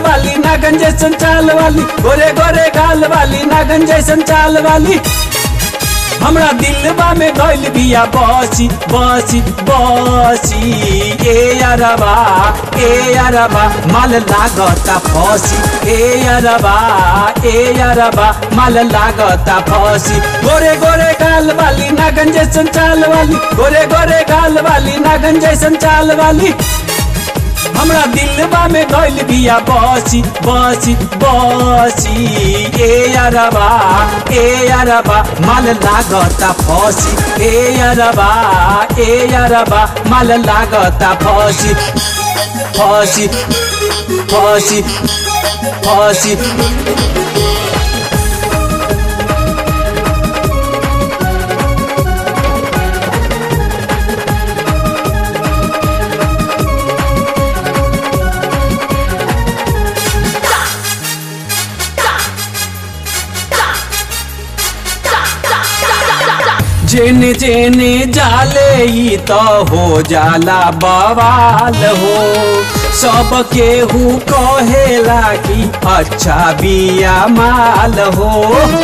वाली नागन जैसन चाल वाली, गोरे गोरे गाल वाली नागन जैसन चाल वाली, हमरा दिलवा में गइल बिया बसी बसी बसी। ए यारबा माल लागता फसी, ए यारबा माल लागता फसी। गोरे गोरे गाल वाली नागन जैसन चाल वाली, गोरे गोरे गाल वाली नागन जैसन चाल वाली, हमरा दिलवा में गइल बिया बसी बसी बसी। ए यारबा माल लागता फसी, ए यारबा माल लागता फसी फसी फसी फसी। जेने जेने जाले ई तो हो जाला बवाल हो, सब केहू कहेला कि अच्छा बिया माल हो।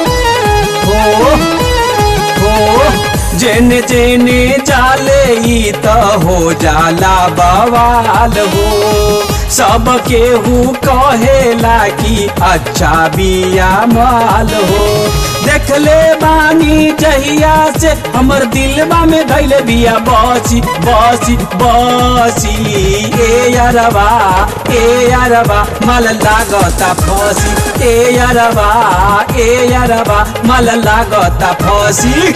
जेने जेने जाले ई तो हो जाला बवाल हो, सब केहू कहेला कि अच्छा बिया माल हो। देखले बानी जहिया से हमर दिलवा में धइले बिया बसी बसी बसी। ए यारबा माल लागता फसी, ए यारबा माल लागता फसी।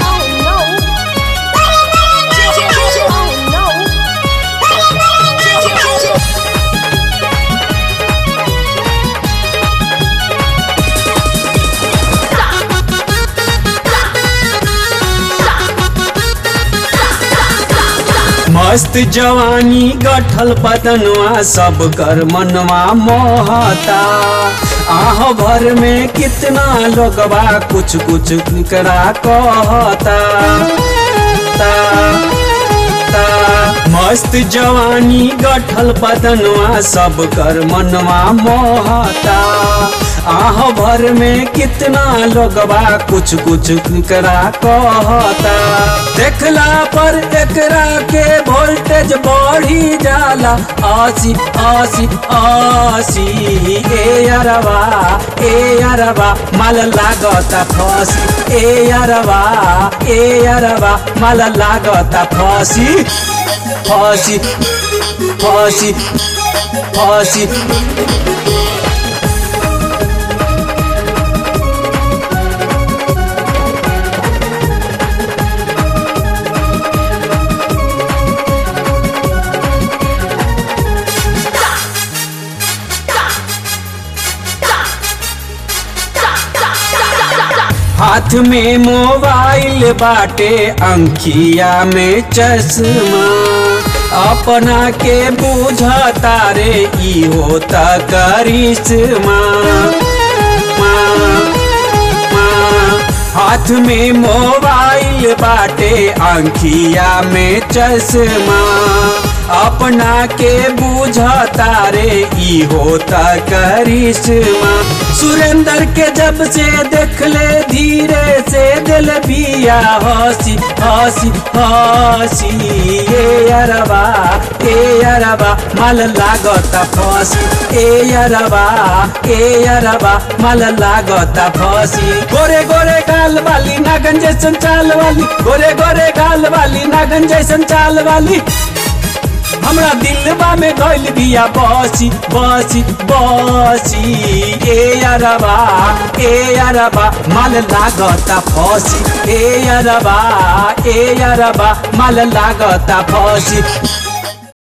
मस्त जवानी गठल बदनवा सब कर मनवा मोहता, आह भर में कितना लोगवा कुछ कुछ करा कहता। मस्त जवानी गठल बदनवा सब कर मनवा मोहता, आह भर में कितना लोगवा कुछ कुछ करा कहता। देखला पर एकरा के वोल्टेज बढ़ी जाला आसी आसी आसी। ए यारबा माल लागता फसी, ए यारबा माल लागता फसी फसी फसी फसी। हाथ में मोबाइल बाटे अंखिया में चश्मा, अपना के बुझता रे ई होता करिश्मा। हाथ में मोबाइल बाटे अंखिया में चश्मा, अपना के बुझता रे ई होता करिश्मा। सुरेंद्र के जब से देख ले धीरे से दिल बिया हसी हसी हसी। ए यारबा माल लागता फसी, ए यारबा माल लागता फसी। गोरे गोरे गाल वाली नागन जैसन चाल वाली, गोरे गोरे गाल वाली नागन जैसन चाल वाली, हमरा दिलवा में गइल बिया बसी बसी बसी। ए यारबा माल लागता फसी, ए यारबा माल लागता फसी।